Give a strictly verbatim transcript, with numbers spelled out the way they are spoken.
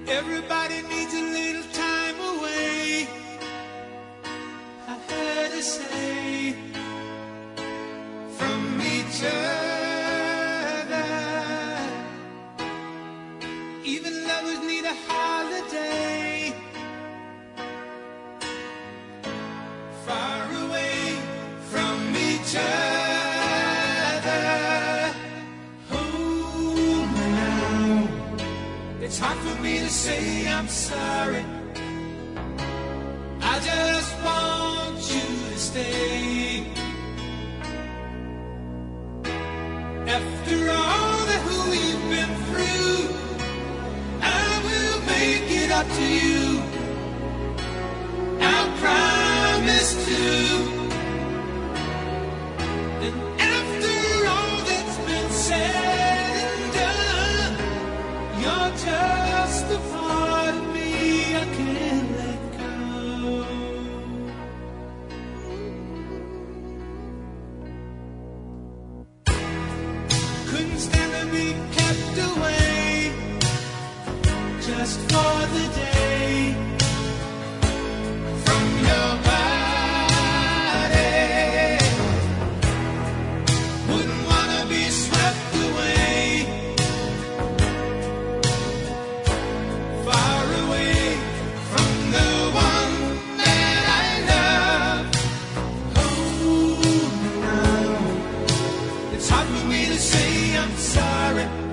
Everybody needs a little time away, I heard her say, from each other. Even lovers need a holiday, far away from each other. Oh, now it's hard for me to say I'm sorry. I just want you to stay. After all that we've been through, I will make it up to you. I promise to. And after all that's been said and done, you're just a part of me I can't let go. Couldn't stand to be kept away just for the day from your body. Wouldn't wanna be swept away, far away from the one that I love. Oh, no, it's hard for me to say I'm sorry.